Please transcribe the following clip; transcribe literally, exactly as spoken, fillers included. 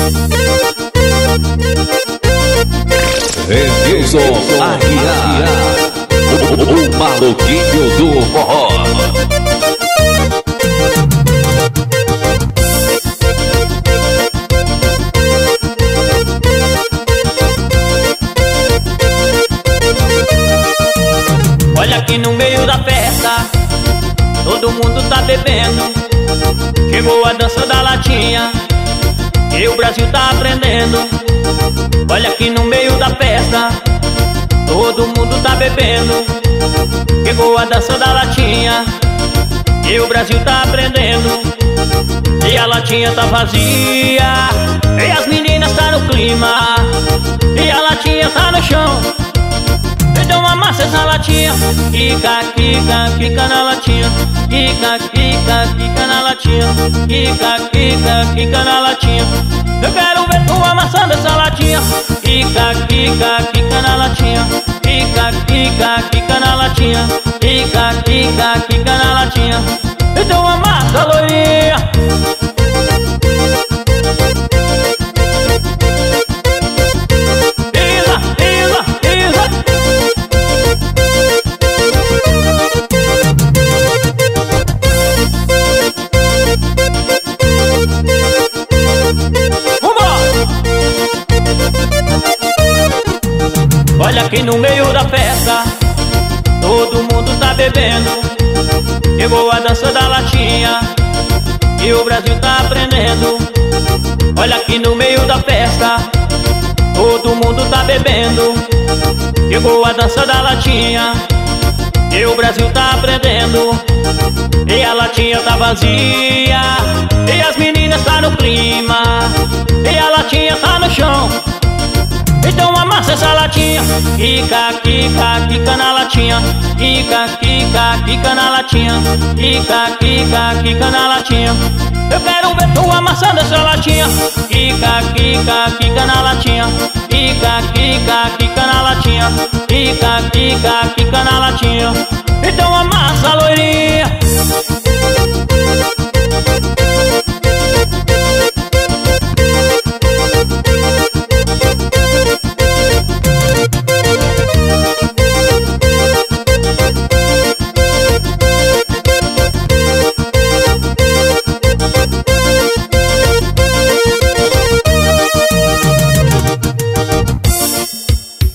Edilson Aguiar, o, o maluquinho do forró. Olha aqui no meio da festa, todo mundo tá bebendo. Chegou a dança da latinha e o Brasil tá aprendendo. Olha aqui no meio da festa, todo mundo tá bebendo. Chegou a dança da latinha e o Brasil tá aprendendo. E a latinha tá vazia e as meninas tá no clima, e a latinha tá no chão. Então amassa essa latinha, quica, quica, quica na latinha, quica, quica, quica na latinha, quica, quica, quica na latinha. Eu quero ver tu amassando essa latinha, quica, quica, quica na latinha, quica, quica, quica na latinha, quica, quica, quica na latinha. Então amassa, loirinha. Olha aqui no meio da festa, todo mundo tá bebendo. Chegou a dança da latinha e o Brasil tá aprendendo. Olha aqui no meio da festa, todo mundo tá bebendo. Chegou a dança da latinha e o Brasil tá aprendendo. E a latinha tá vazia e as meninas tá no clima, e a latinha tá no chão. Então amassa essa latinha, quica, quica, quica na latinha, quica, quica, quica na latinha, quica, quica, quica na latinha. Eu quero ver tu amassando essa latinha, quica, quica, quica na latinha, quica, quica, quica na latinha, quica, quica, quica na latinha. Então amassa, loirinha.